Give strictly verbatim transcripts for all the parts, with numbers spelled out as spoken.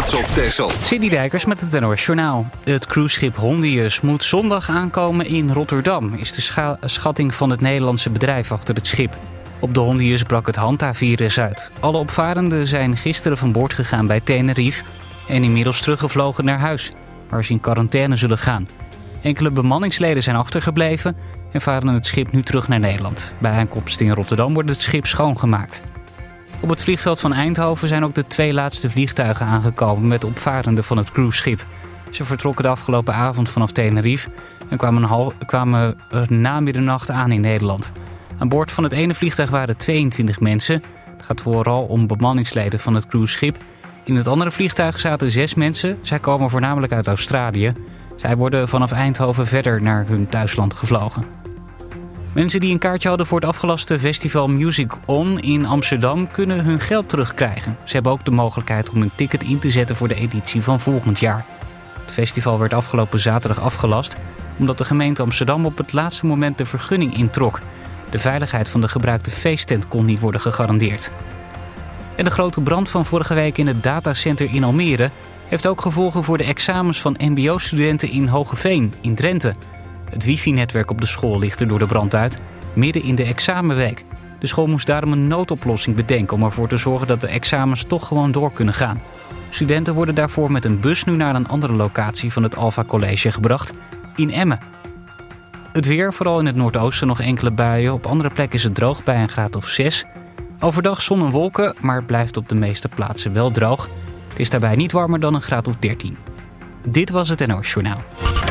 trots op Texel. Cindy Dijkers met het N O S Journaal. Het cruiseschip Hondius moet zondag aankomen in Rotterdam, is de scha- schatting van het Nederlandse bedrijf achter het schip. Op de Hondius brak het hantavirus uit. Alle opvarenden zijn gisteren van boord gegaan bij Tenerife en inmiddels teruggevlogen naar huis, waar ze in quarantaine zullen gaan. Enkele bemanningsleden zijn achtergebleven en varen het schip nu terug naar Nederland. Bij aankomst in Rotterdam wordt het schip schoongemaakt. Op het vliegveld van Eindhoven zijn ook de twee laatste vliegtuigen aangekomen met opvarenden van het cruiseschip. Ze vertrokken de afgelopen avond vanaf Tenerife en kwamen, een hal- kwamen na middernacht aan in Nederland. Aan boord van het ene vliegtuig waren tweeëntwintig mensen. Het gaat vooral om bemanningsleden van het cruiseschip. In het andere vliegtuig zaten zes mensen. Zij komen voornamelijk uit Australië. Zij worden vanaf Eindhoven verder naar hun thuisland gevlogen. Mensen die een kaartje hadden voor het afgelaste festival Music On in Amsterdam kunnen hun geld terugkrijgen. Ze hebben ook de mogelijkheid om een ticket in te zetten voor de editie van volgend jaar. Het festival werd afgelopen zaterdag afgelast omdat de gemeente Amsterdam op het laatste moment de vergunning introk. De veiligheid van de gebruikte feesttent kon niet worden gegarandeerd. En de grote brand van vorige week in het datacenter in Almere heeft ook gevolgen voor de examens van M B O-studenten in Hoogeveen in Drenthe. Het wifi-netwerk op de school ligt er door de brand uit, midden in de examenweek. De school moest daarom een noodoplossing bedenken om ervoor te zorgen dat de examens toch gewoon door kunnen gaan. Studenten worden daarvoor met een bus nu naar een andere locatie van het Alpha College gebracht, in Emmen. Het weer, vooral in het noordoosten nog enkele buien. Op andere plekken is het droog bij een graad of zes. Overdag zon en wolken, maar het blijft op de meeste plaatsen wel droog. Het is daarbij niet warmer dan een graad of dertien. Dit was het N O S Journaal.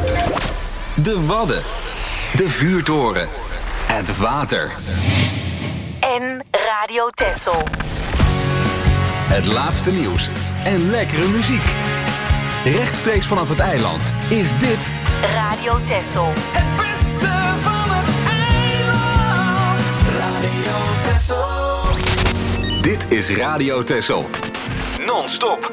De Wadden. De Vuurtoren. Het water. En Radio Texel. Het laatste nieuws. En lekkere muziek. Rechtstreeks vanaf het eiland is dit... Radio Texel. Het beste van het eiland. Radio Texel. Dit is Radio Texel. Non-stop.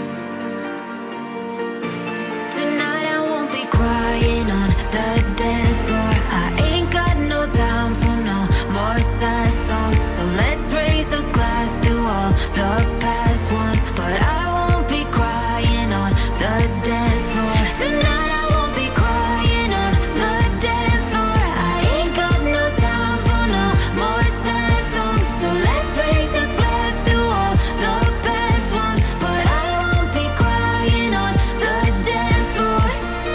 Tonight I won't be crying on the dance floor. I ain't got no time for no more sad songs. So let's raise a glass to all the past ones. But I won't be crying on the dance floor. Tonight I won't be crying on the dance floor. I ain't got no time for no more sad songs. So let's raise a glass to all the past ones. But I won't be crying on the dance floor.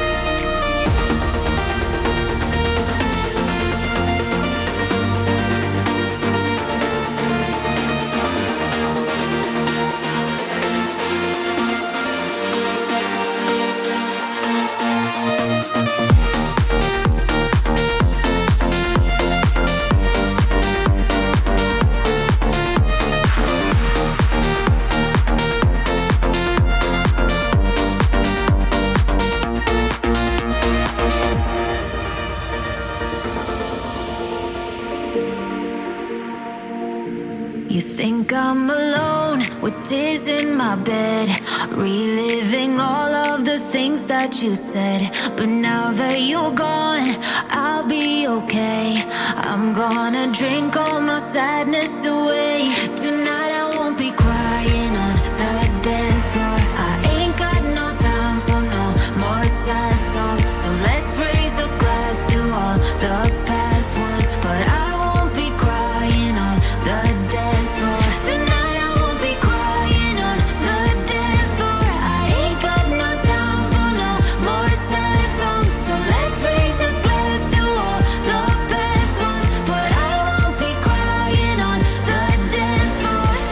You think I'm alone with tears in my bed, reliving all of the things that you said. But now that you're gone, I'll be okay. I'm gonna drink all my sadness away. Tonight I won't be crying on the dance floor. I ain't got no time for no more sad songs. So let's raise a glass to all the past ones. But I won't be crying on the dance floor. Tonight I won't be crying on the dance floor. I ain't got no time for no more sad songs. So let's raise a glass to all the past ones. But I won't be crying on the dance floor.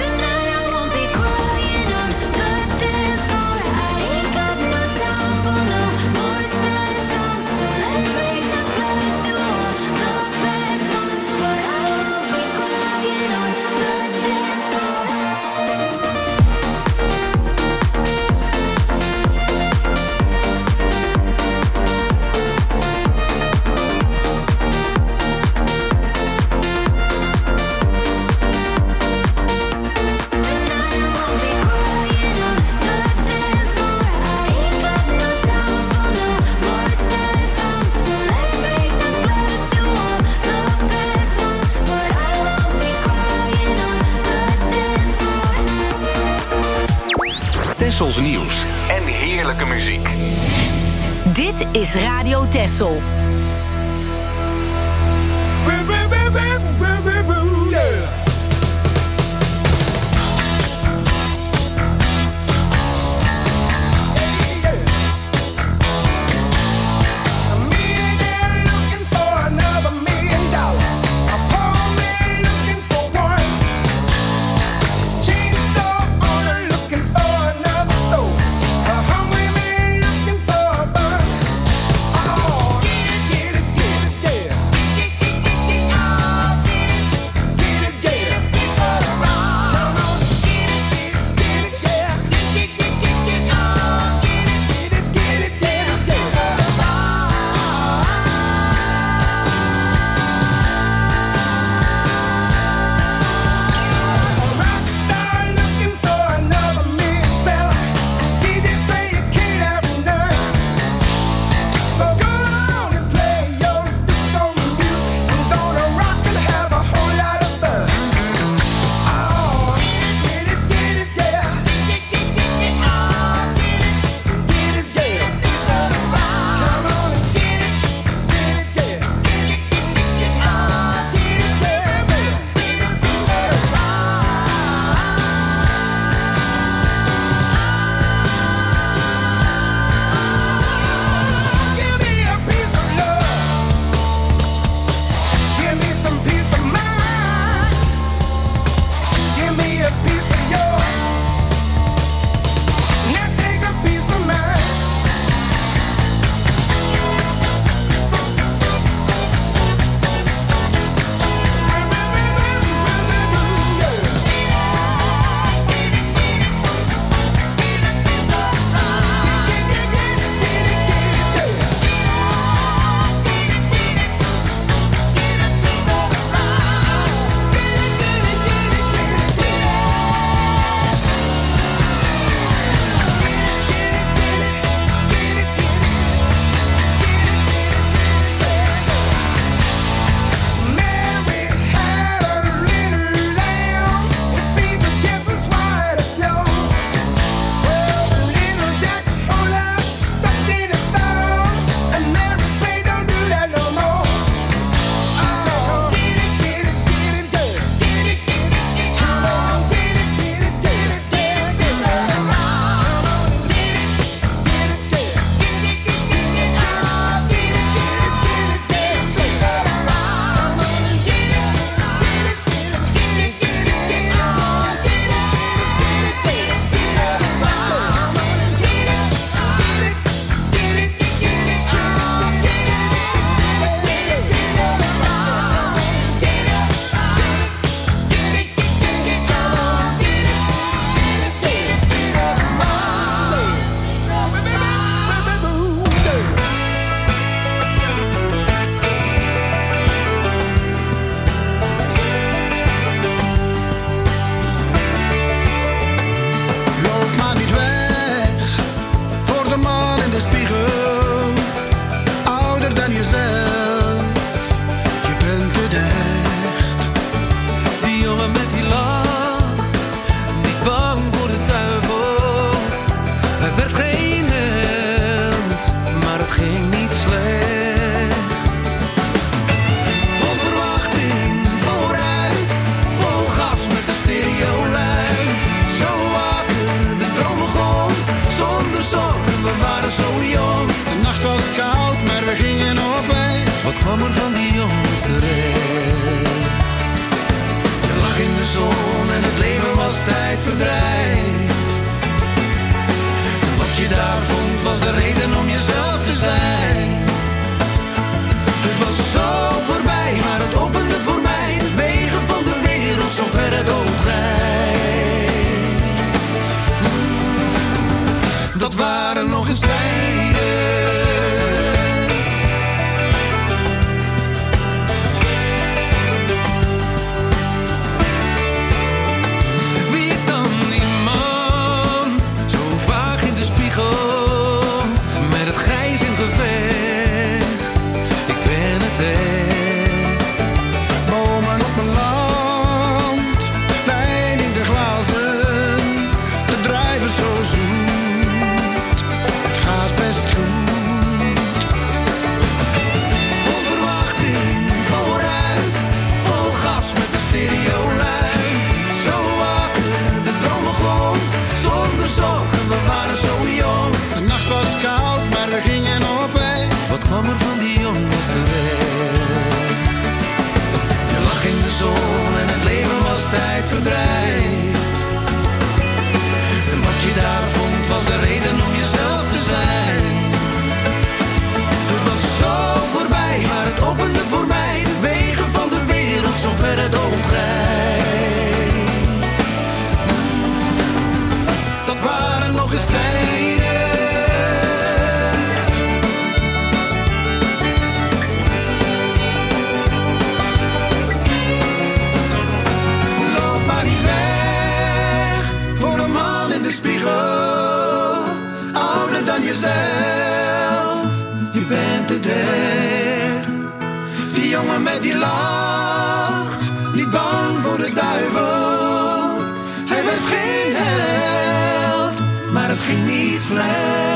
nieuws en heerlijke muziek. Dit is Radio Texel. Zo zoen dicht. Die jongen met die lach, niet bang voor de duivel. Hij werd geen held, maar het ging niet slecht.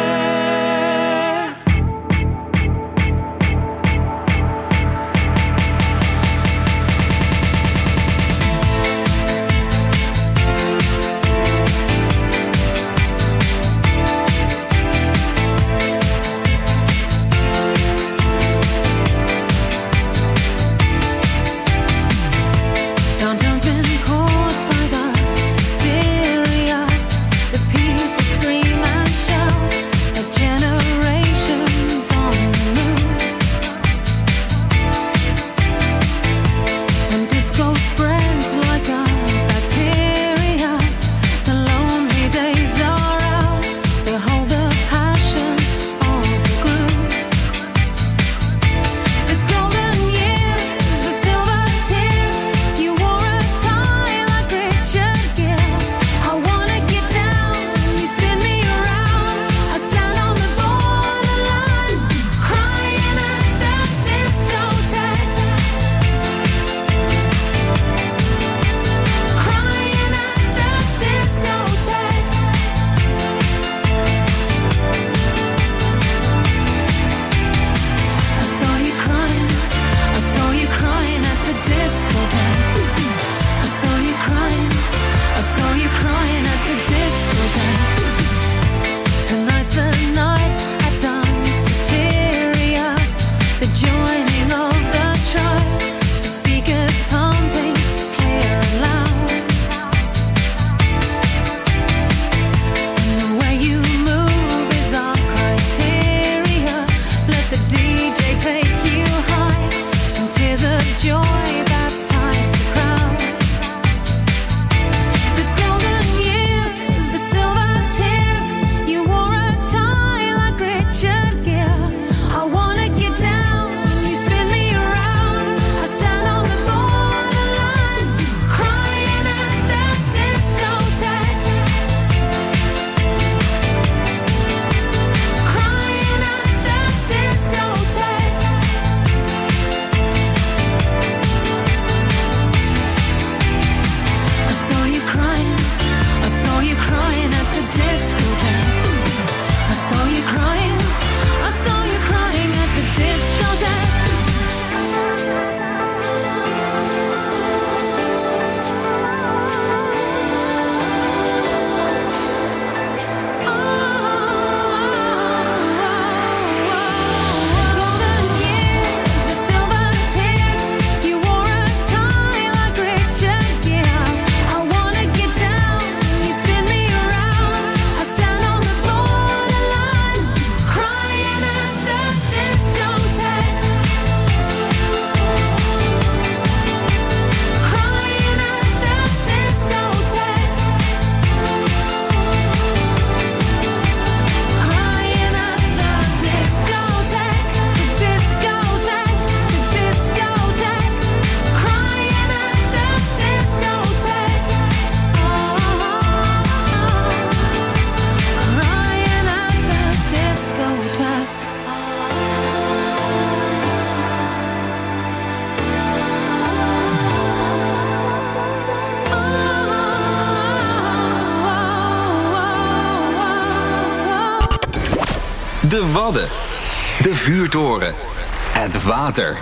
De Wadden, de vuurtoren, het water.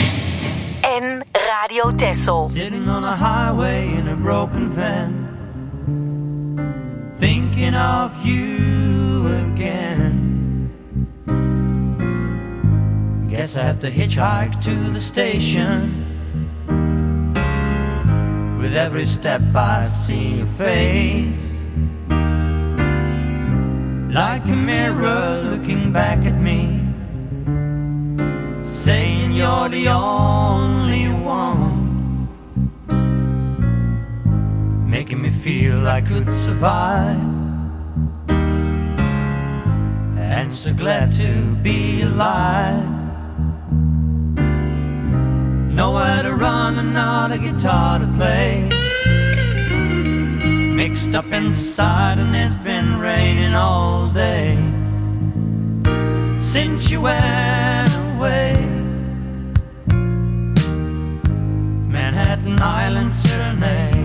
En Radio Texel. Sitting on a highway in a broken van, thinking of you again. Guess I have to hitchhike to the station. With every step I see your face, like a mirror looking back at me, saying you're the only one, making me feel I could survive, and so glad to be alive. Nowhere to run and not a guitar to play, mixed up inside and it's been raining all day since you went away. an island serenade.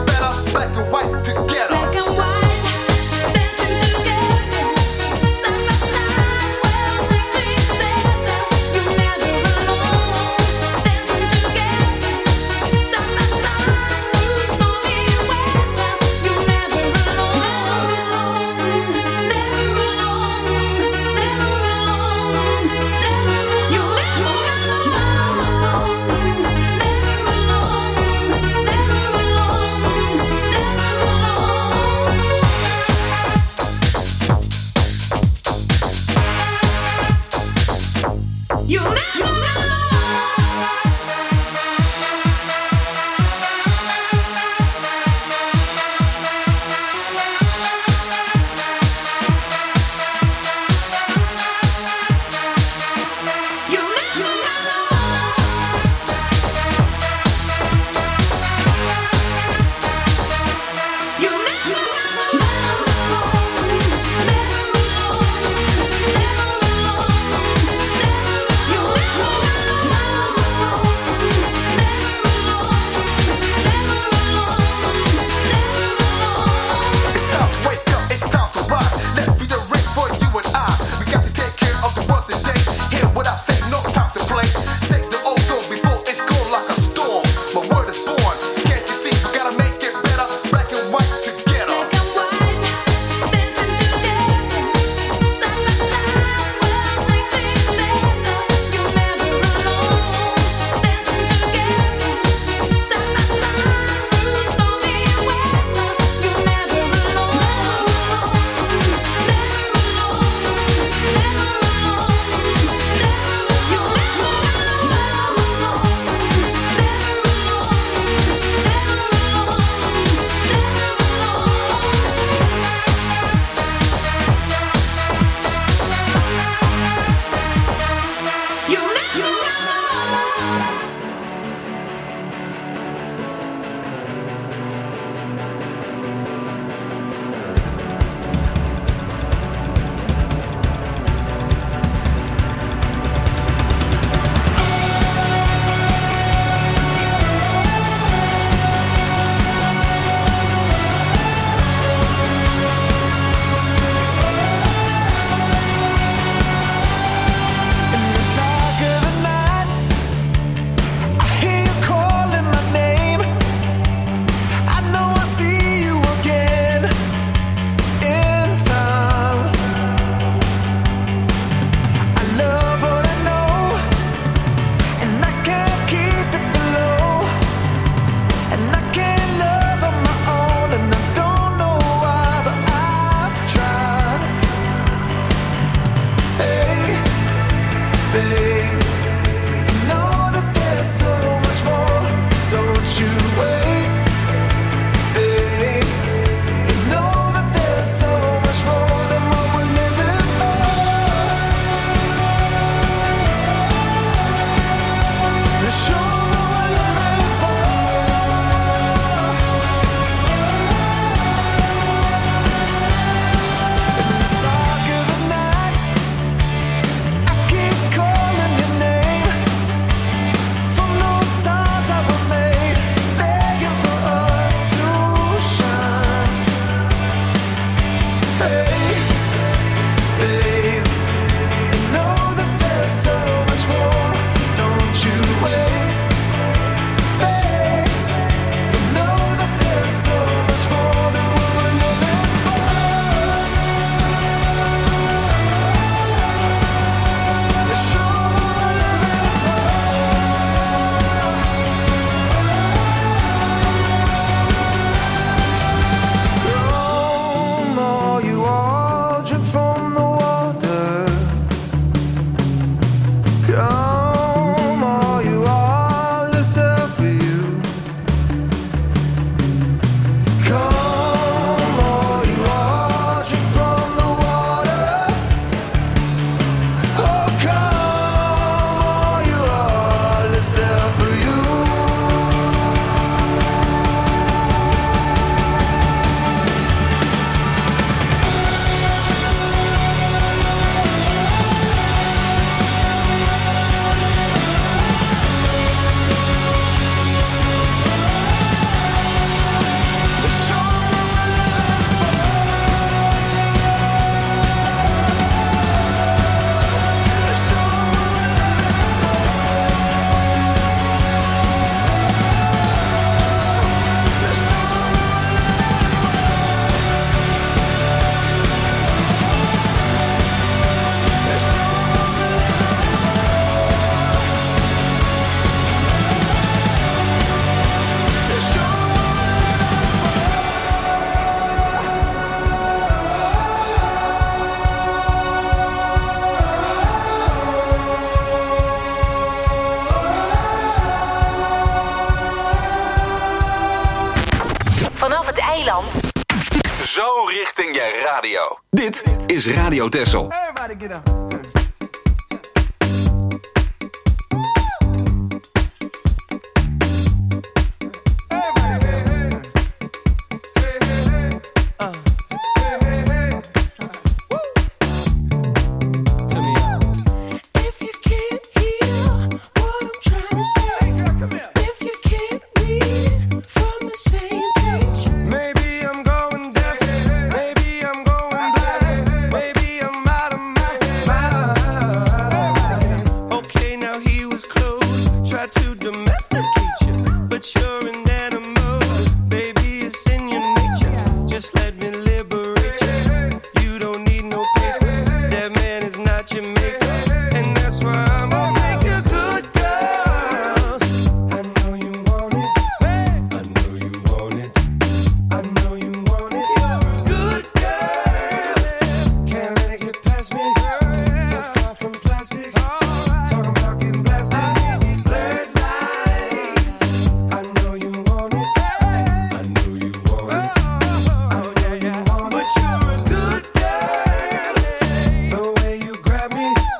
Black and white, dancing together, side by Zo richting je radio. Dit is Radio Texel. Everybody get up. Me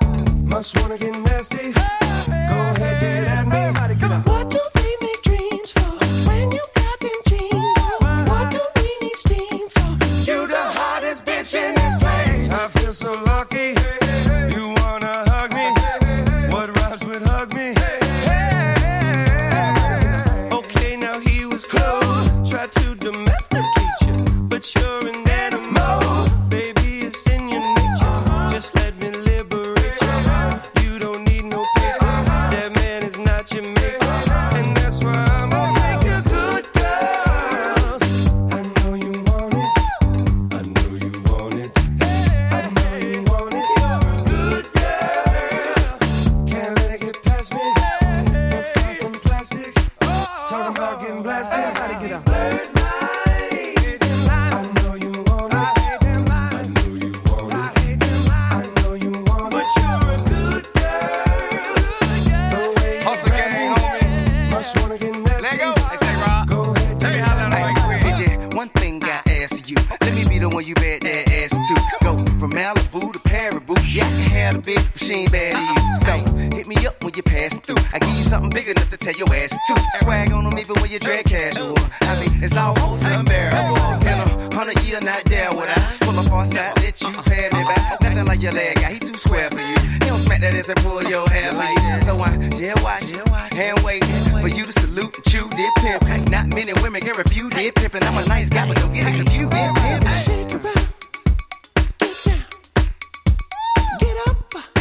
Malibu to Paribu. Yeah, I can have a big machine bad to you. So hit me up when you pass through. I give you something big enough to tell your ass to. Swag on them even when you dress casual. I mean, it's almost unbearable. In a hundred year, not there would I pull up on side, let you pay me back. Nothing like your leg guy, he too square for you. He don't smack that ass and pull your hair like that. So I jail watch, hand wait for you to salute and chew dip pimp. Not many women can refuse dip pimp, and I'm a nice guy, but don't get it confused. Dip pimp. Shake it up, get down, get up.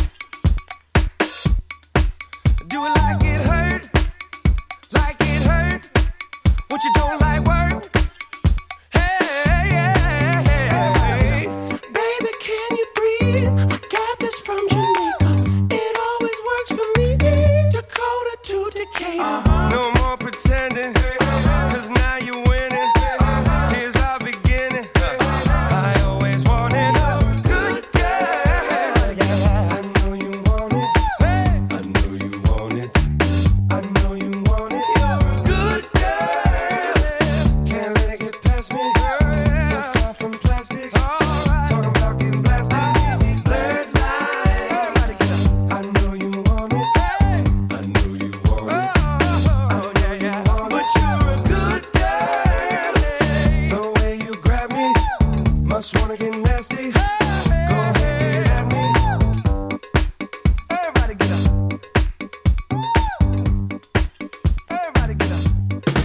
Do it like it hurt, like it hurt. What you don't like work? Hey, hey, hey, hey. Baby, can you breathe? I got this from Jamaica. It always works for me. Dakota to Decatur. Uh-huh. No more pretending, cause now you're winning. Here's our beginning. I always wanted a good girl. Yeah, I know you want it. I know you want it. I know you want it. Good girl. Can't let it get past me. You're far from plastic. Talking about getting blasted. These blurred lines. I know you want it. I know you want it. Oh yeah, yeah. But you're a good girl. The way you grab me, must wanna get nasty. Go ahead, get at me. Everybody get up. Everybody get up.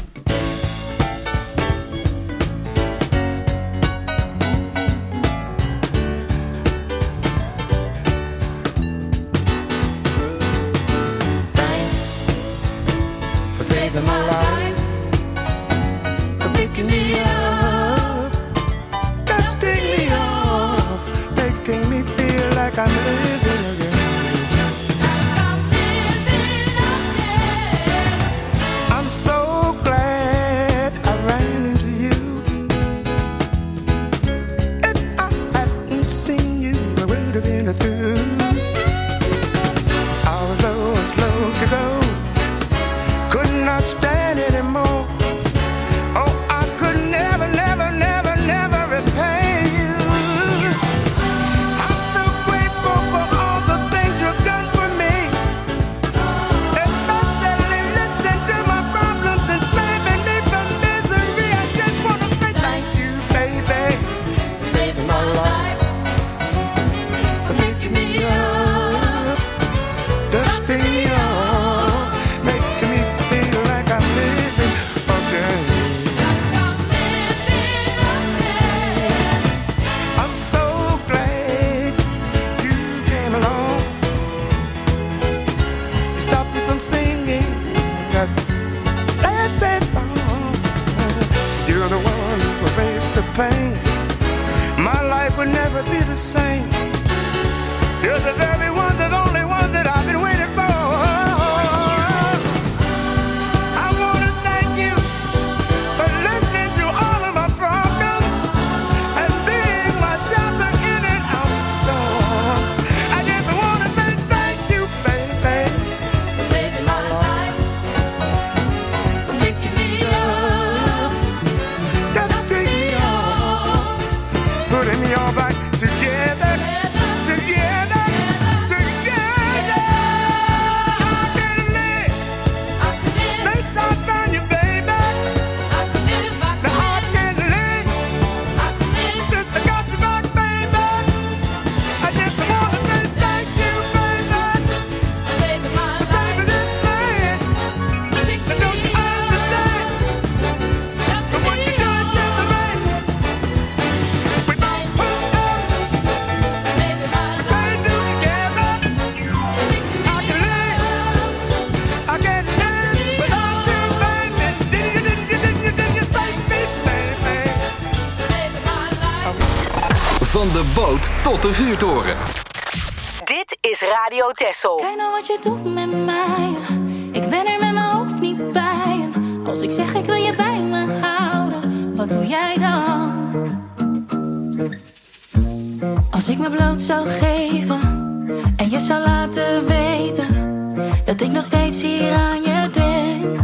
For saving my life, For picking me up, dusting me off, making me feel like I'm living again. I'm so glad I ran into you. If I hadn't seen you, I would have been through. I was low and slow to go, could not stand anymore. Oh, I could never, never, never, never repay you. I'm so grateful for all the things you've done for me. Especially listening to my problems and saving me from misery. I just want to say thank you, baby, for saving my life, for making me up, dusting me off, making me feel like I'm living again. I'm so glad you came along. You stopped me from singing that sad, sad song. You're the one who erased the pain. My life would never be the same. You're the very one, the only one that I've been waiting for. I want to thank you for listening to all of my problems and being my shelter in and out the storm. I just want to say thank you, baby, for saving my life, for picking me up, dusting me off, putting me all back together, together, together. I can live since I found you, baby. Now I can live since I got you back, baby. I just want to say thank you, baby, for saving this man. But don't you understand? For what you done to the man. We both put up, stay together. I can live, I can live without you, baby. Did you, did you, did you, did you save me, baby? Van de boot tot de vuurtoren. Dit is Radio Texel. Kijk nou wat je doet met mij. Ik ben er met mijn hoofd niet bij. En als ik zeg ik wil je bij me houden, wat doe jij dan? Als ik me bloot zou geven en je zou laten weten dat ik nog steeds hier aan je denk.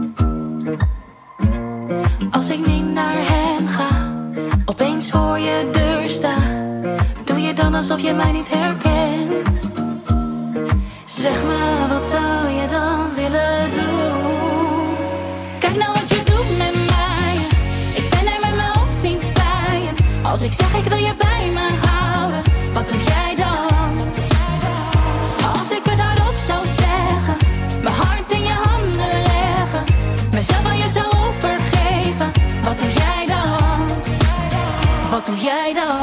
Als ik niet naar hem ga, opeens voor je deur sta, doe je dan alsof je je mij niet herkent. Zeg me, wat zou je dan willen doen? Kijk nou wat je doet met mij. Ik ben er met mijn hoofd niet bij. En als ik zeg ik wil je bij me houden, wat doe jij dan? Als ik het hardop zou zeggen, mijn hart in je handen leggen, mezelf aan je zou overgeven, wat doe jij dan? Wat doe jij dan?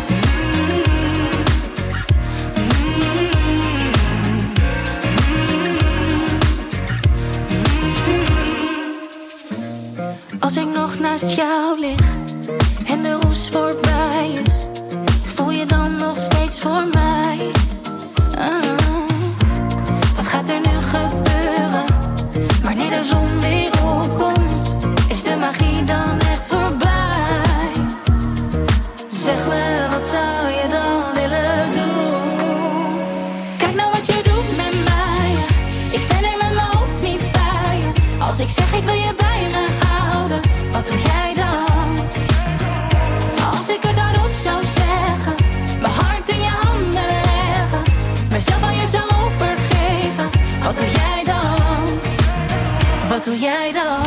Als ik nog naast jou lig en de roes voorbij is, voel je dan nog steeds voor mij? Ah, wat gaat er nu gebeuren? Wanneer de zon weer opkomt, is de magie dan echt voorbij? Zeg me, wat zou je dan willen doen? Kijk nou wat je doet met mij. Ik ben er met mijn hoofd niet bij. Als ik zeg ik wil je bij me houden, wat doe jij dan? Als ik het hardop zou zeggen, mijn hart in je handen leggen, mezelf aan je zou overgeven, wat doe jij dan? Wat doe jij dan?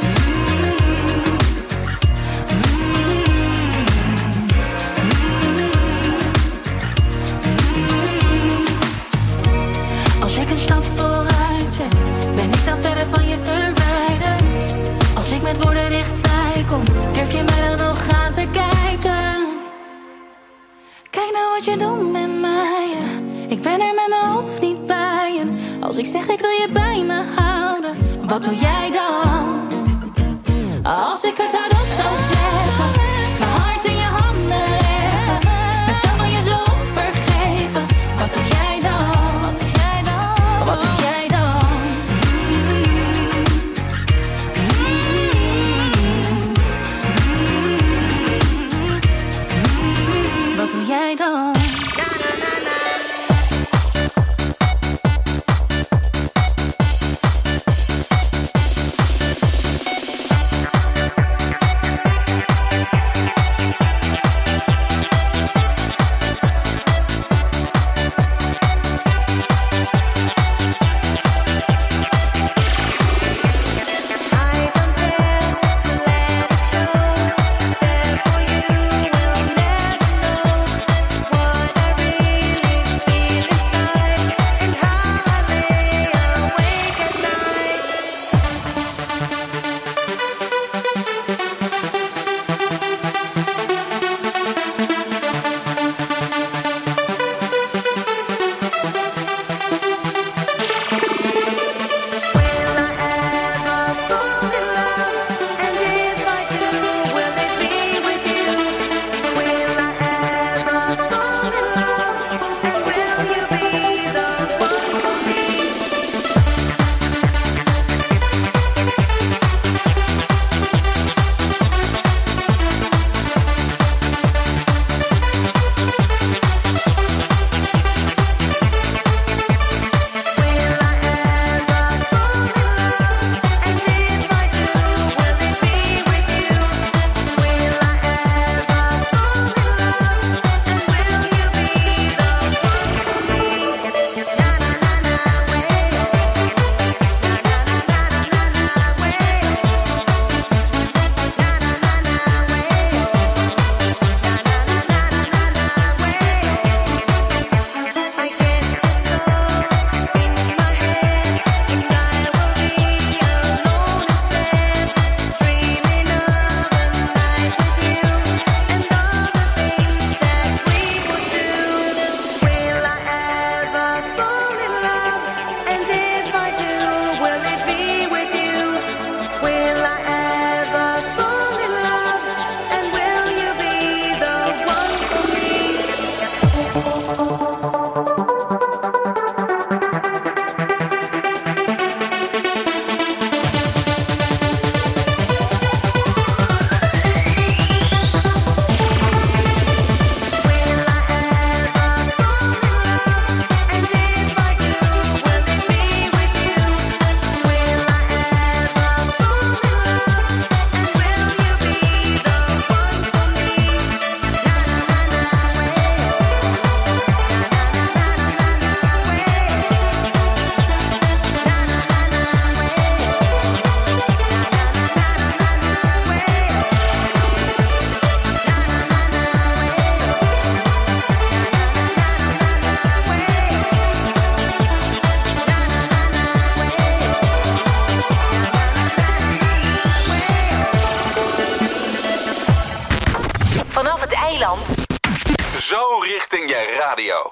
Als ik een stap vooruit zet, ben ik dan verder van je verwijderd? Als ik met woorden dichtbij kom, durf je mij dan nog aan te kijken? Kijk nou wat je doet met mij. Ik ben er met mijn hoofd niet bij. En als ik zeg ik wil je bij me houden, wat doe jij dan? Als ik het hardop zou zeggen, mijn hart in je handen leggen, mezelf aan je zo vergeven, wat doe jij dan? Wat doe jij dan? Wat doe jij dan? Wat doe jij dan?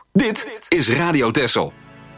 Dit is Radio Texel.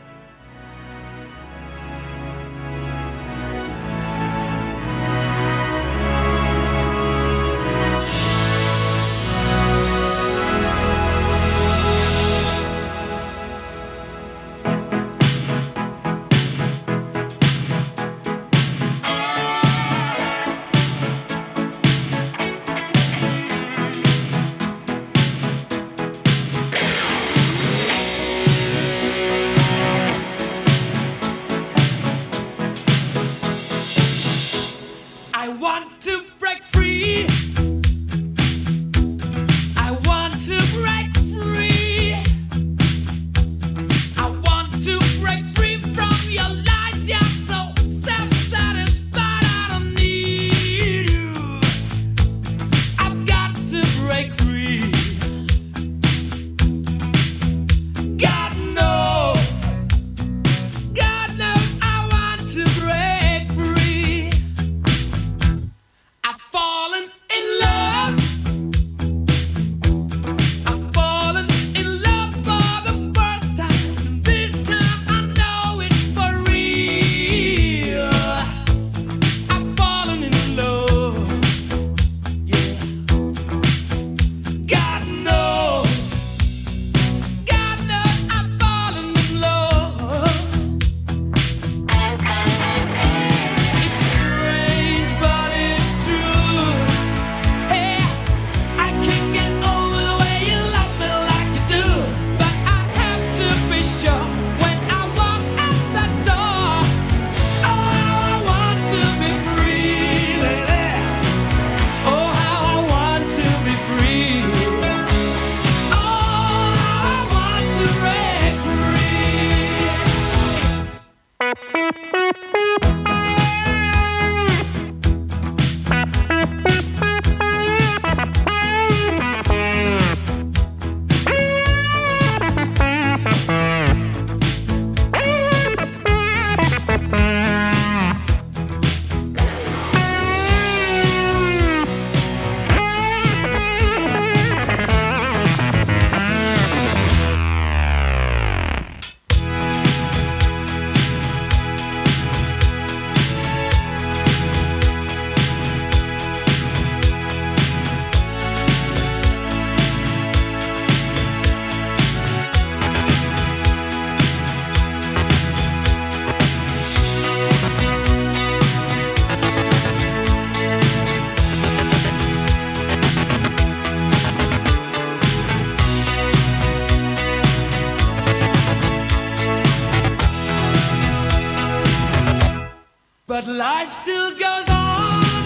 But life still goes on.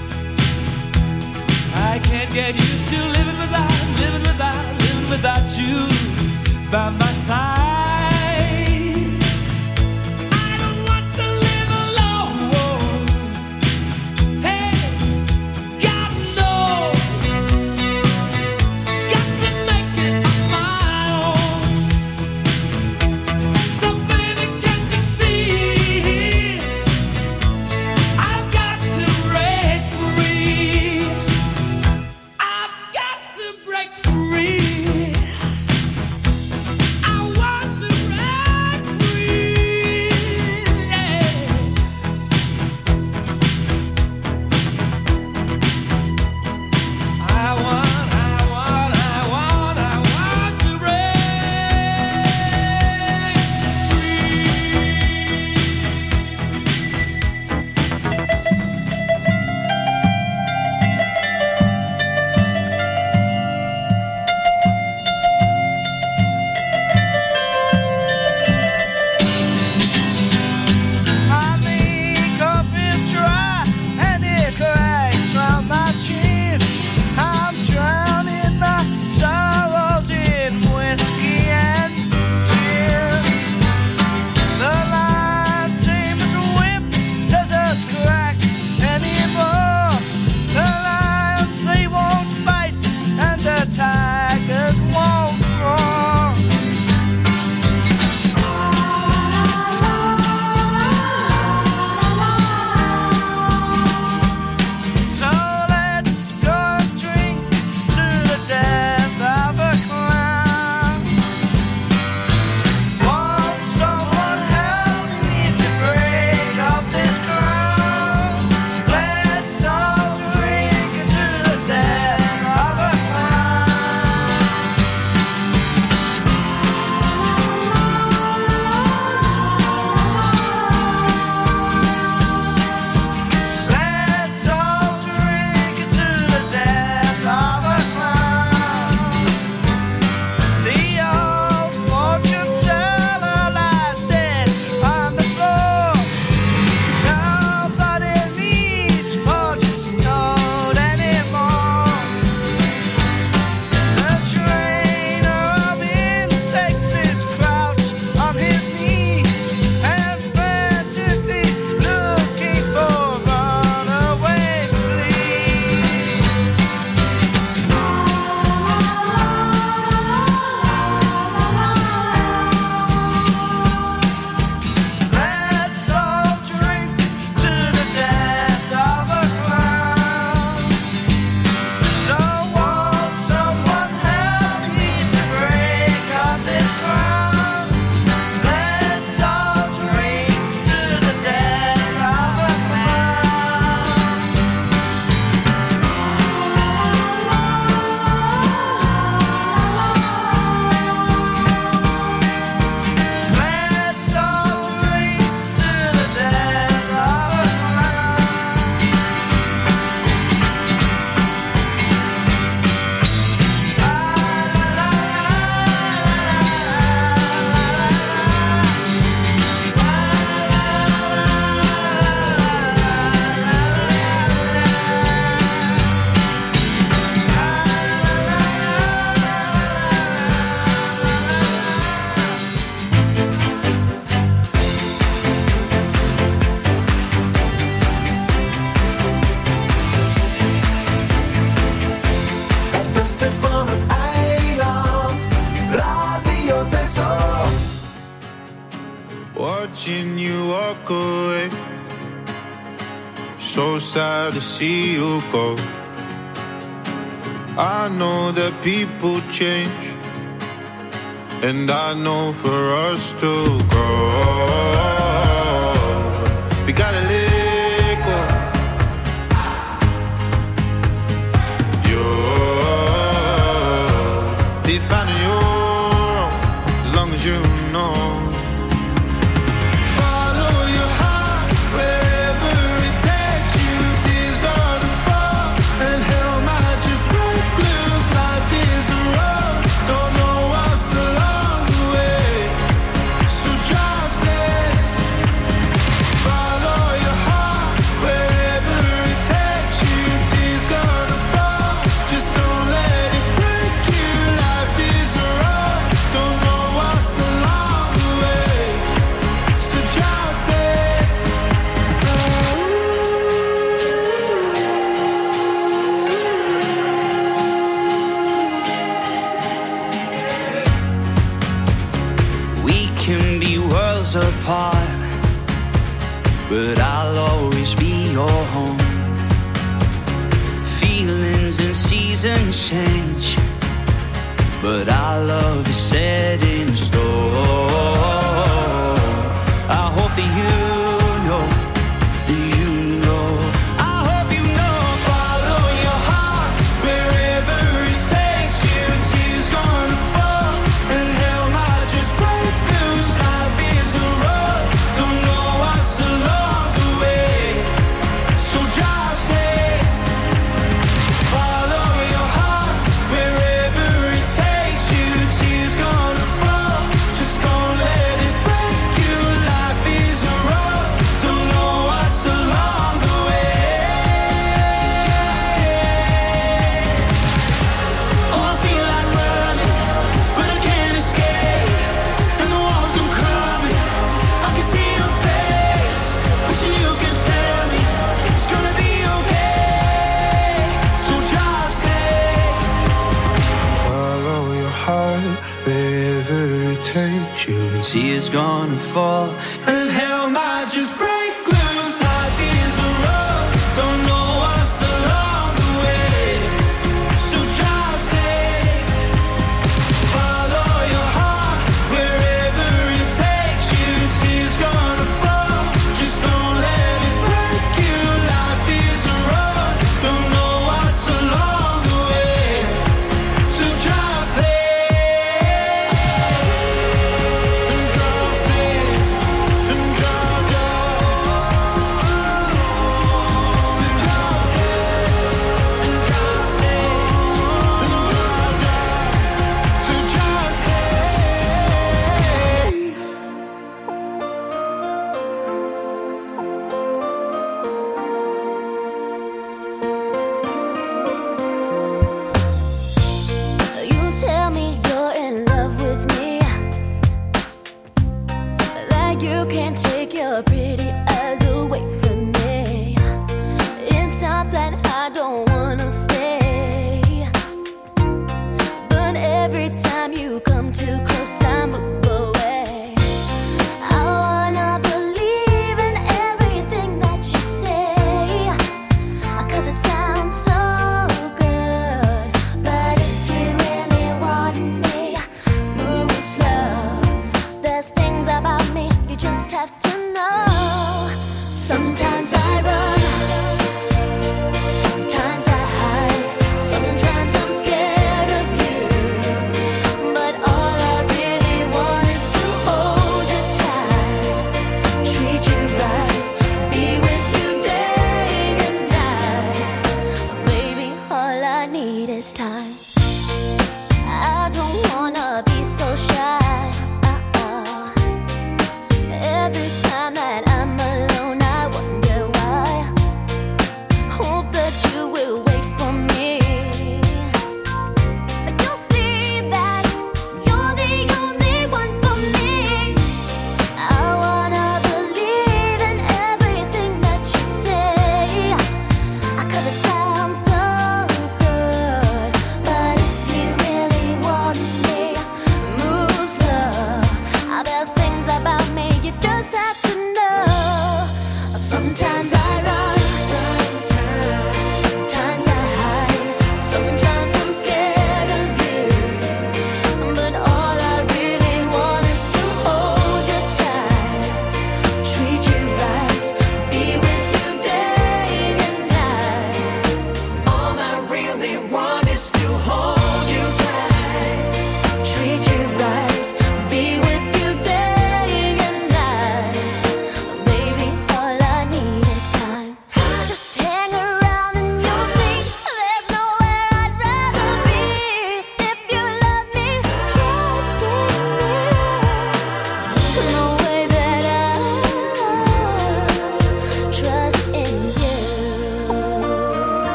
I can't get used to living without, living without, living without you by my side. I don't want to live alone. Hey, God knows, got to make it on my own. So baby, can't you see? Free. I want watching you walk away. So sad to see you go. I know that people change, and I know for us to grow, we gotta let go. You're defining your own, as long as you know. Apart, but I'll always be your home. Feelings and seasons change, but our love is set in stone. I hope that you know, that you know. I hope you know. Follow your heart wherever it takes you. Tears gonna fall and hell might just break loose. Life is a road, don't know what's along the way, so drive safe. Follow your heart wherever it takes you. Tears gonna fall, just don't let it break you. Life is a road, don't know what's along the way. Oh, I feel like running, but I can't escape, and the walls come crumbling. I can see your face, wishing you could tell me it's gonna be okay. So drive safe. Follow your heart wherever it takes you. Tears gonna fall And hell might just break loose. Life is a road, don't know what's along the way, so drive safe. Follow your heart wherever it takes you. Tears gonna fall, just don't let it break you. Life is a road, don't know what's along the way, so drive safe. And drive safe. And drive, drive. So drive safe. And drive safe. And drive, drive. So drive safe. You tell me you're in love with me, like you can't take your pretty eyes away from me. It's not that I don't wanna stay, but every time you come too close, I move away. I wanna believe in everything that you say, 'cause it sounds so good. But if you really want me, move slow. There's things about me you just have to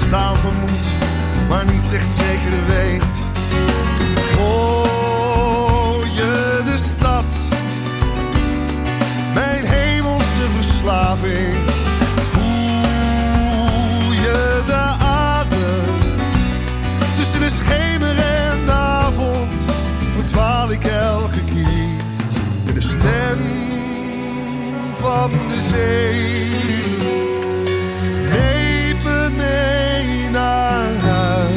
bestaan vermoedt, maar niets echt zeker weet. Hoor je de stad, mijn hemelse verslaving? Voel je de adem tussen de schemer en de avond? Verdwaal ik elke keer in de stem van de zee. Neem me mee naar huis.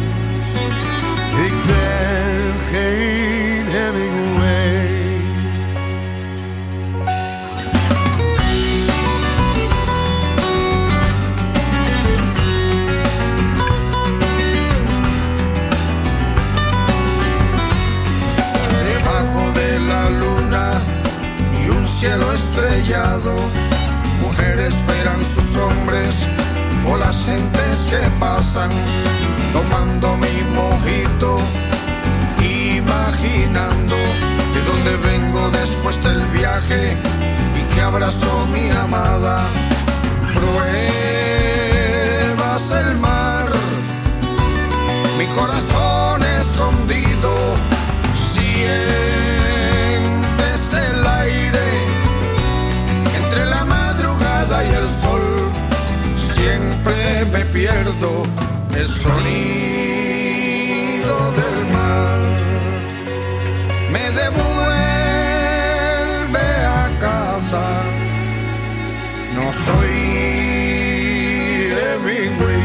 Ik ben geen Hemingway. Debajo de la luna y un cielo estrellado, mujeres esperan sus hombres o las gentes que pasan, tomando mi mojito, imaginando de dónde vengo después del viaje y que abrazó mi amada. Pruebas el mar, mi corazón escondido, sientes el aire entre la madrugada y el sol. Siempre me pierdo el sonido del mar. Me devuelve a casa. No soy Hemingway.